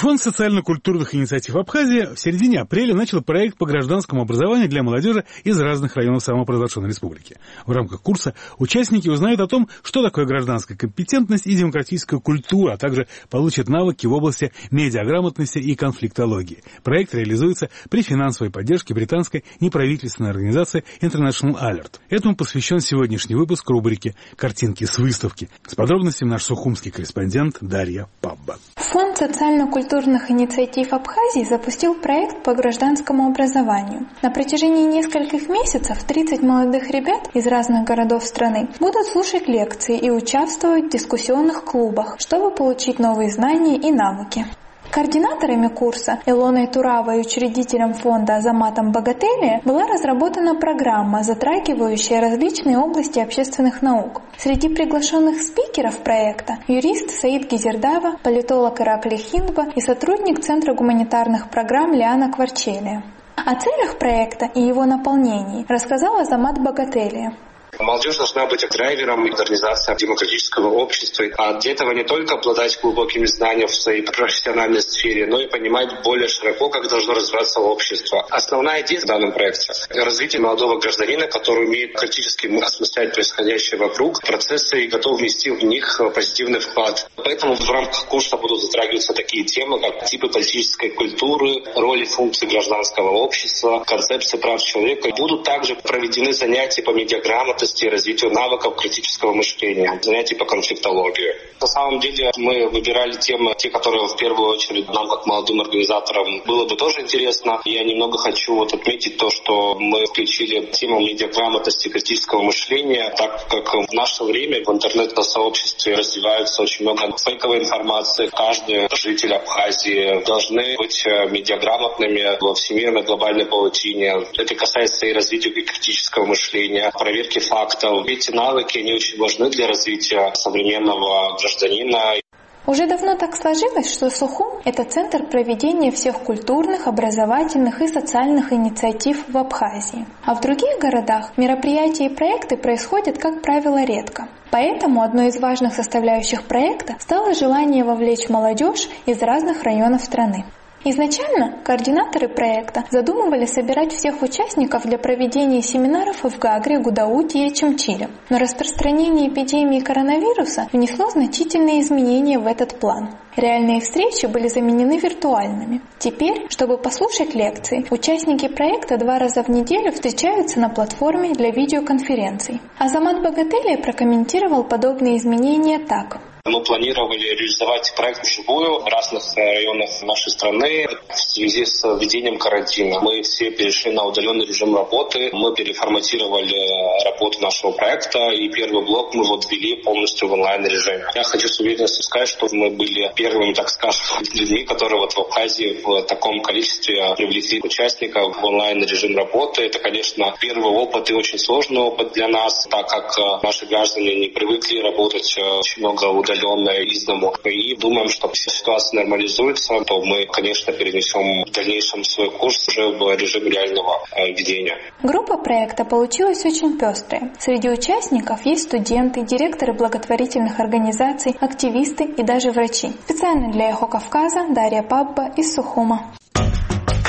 Фонд социально-культурных инициатив Абхазии в середине апреля начал проект по гражданскому образованию для молодежи из разных районов самопровозглашенной республики. В рамках курса участники узнают о том, что такое гражданская компетентность и демократическая культура, а также получат навыки в области медиаграмотности и конфликтологии. Проект реализуется при финансовой поддержке британской неправительственной организации International Alert. Этому посвящен сегодняшний выпуск рубрики «Картинки с выставки». С подробностями наш сухумский корреспондент Дарья Пабба. Фонд социально-культурных инициатив Абхазии запустил проект по гражданскому образованию. На протяжении нескольких месяцев 30 молодых ребят из разных городов страны будут слушать лекции и участвовать в дискуссионных клубах, чтобы получить новые знания и навыки. Координаторами курса Илоной Туравой и учредителем фонда Азаматом Богателия была разработана программа, затрагивающая различные области общественных наук. Среди приглашенных спикеров проекта юрист Саид Гизердава, политолог Иракли Хиндба и сотрудник Центра гуманитарных программ Лиана Кварчелия. О целях проекта и его наполнении рассказал Азамат Богателия. Молодежь должна быть драйвером модернизации демократического общества. А для этого не только обладать глубокими знаниями в своей профессиональной сфере, но и понимать более широко, как должно развиваться общество. Основная идея в данном проекте – развитие молодого гражданина, который умеет критически осмыслять происходящее вокруг процессы и готов внести в них позитивный вклад. Поэтому в рамках курса будут затрагиваться такие темы, как типы политической культуры, роли функций гражданского общества, концепции прав человека. Будут также проведены занятия по медиаграмотности и развитию навыков критического мышления, занятия по конфликтологии. На самом деле мы выбирали темы, те, которые в первую очередь нам, как молодым организаторам, было бы тоже интересно. Я немного хочу отметить то, что мы включили тему медиаграмотности и критического мышления, так как в наше время в интернет-сообществе развивается очень много фейковой информации. Каждый житель Абхазии должны быть медиаграмотными во всемирной глобальной паутине. Это касается и развития критического мышления, проверки фактов. Эти навыки, они очень важны для развития современного гражданина. Уже давно так сложилось, что Сухум – это центр проведения всех культурных, образовательных и социальных инициатив в Абхазии. А в других городах мероприятия и проекты происходят, как правило, редко. Поэтому одной из важных составляющих проекта стало желание вовлечь молодежь из разных районов страны. Изначально координаторы проекта задумывали собирать всех участников для проведения семинаров в Гагре, Гудауте и Чамчиле. Но распространение эпидемии коронавируса внесло значительные изменения в этот план. Реальные встречи были заменены виртуальными. Теперь, чтобы послушать лекции, участники проекта 2 раза в неделю встречаются на платформе для видеоконференций. Азамат Богателия прокомментировал подобные изменения так. Мы планировали реализовать проект вживую в разных районах нашей страны в связи с введением карантина. Мы все перешли на удаленный режим работы, мы переформатировали работу нашего проекта, и первый блок мы ввели полностью в онлайн-режиме. Я хочу с уверенностью сказать, что мы были первыми, так скажем, людьми, которые в Абхазии в таком количестве привлекли участников в онлайн-режим работы. Это, конечно, первый опыт и очень сложный опыт для нас, так как наши граждане не привыкли работать очень много удаленно из дому. И думаем, что если ситуация нормализуется, то мы, конечно, перенесем в дальнейшем свой курс уже в режим реального ведения. Группа проекта получилась очень пестрая. Среди участников есть студенты, директоры благотворительных организаций, активисты и даже врачи. Специально для Эхо Кавказа Дарья Пабба из Сухума.